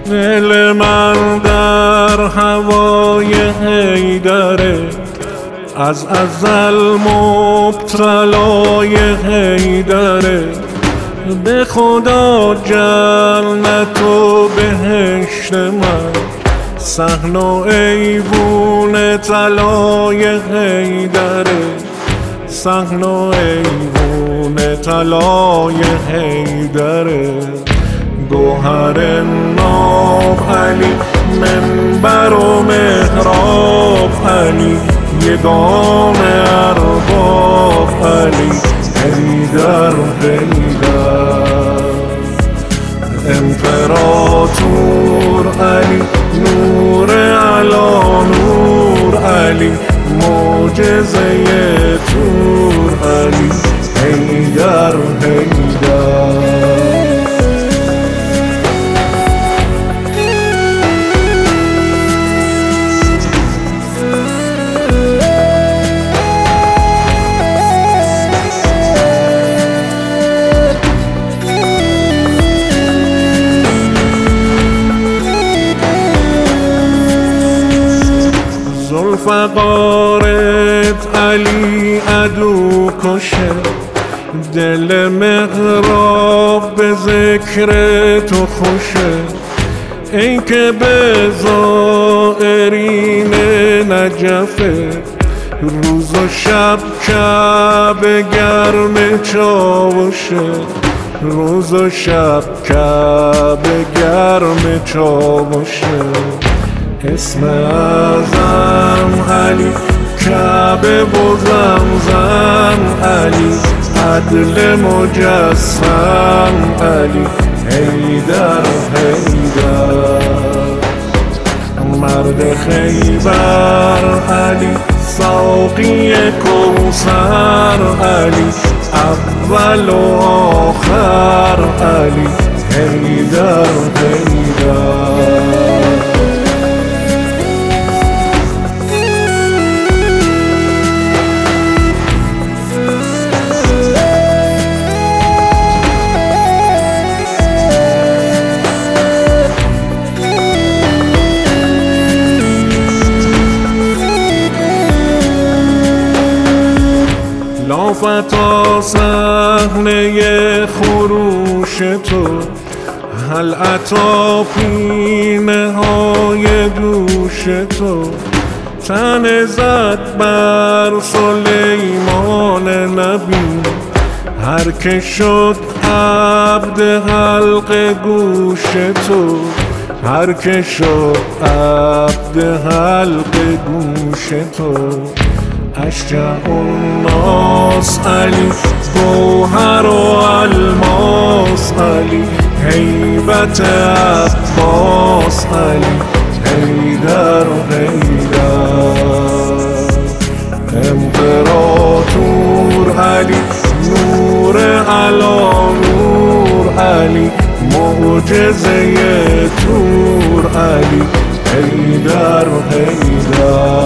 دل من در هوای حیدره، از ازل مبتلای حیدره. به خدا جنت و بهشت من، صحن و ایوون طلای حیدره، صحن و ایوون طلای حیدره. گوهر ناب علی، منبر و محراب علی، یگان ارباب علی، حیدر حیدر. امپراتور علی، نور علا نور علی، معجزه تور علی، حیدر حیدر. زلفقارت علی عدو کشه، دل محراب به ذکر تو خوشه. ای که به زائرین نجفه، روز و شب کعبه گرم چاوشه، روز و شب کعبه گرم چاوشه. اسم اعظم علی، کعبه و زمزم علی، عدل مجسم علی، حیدر حیدر. مرد خیبر علی، ساقی کوثر علی، اول و آخر علی، حیدر حیدر. لافتا صحنه خروش تو، هل عطا پینه های دوش تو. تن زد بر سلیمان نبی، هر که شد عبد حلق گوش تو، هر که شد عبد حلق گوش تو. اشجع الناس علی، گوهر و الماس علی، هیبت عباس علی، حیدر حیدر. امپراتور علی، نور علا نور علی، معجزه تور علی، حیدر حیدر.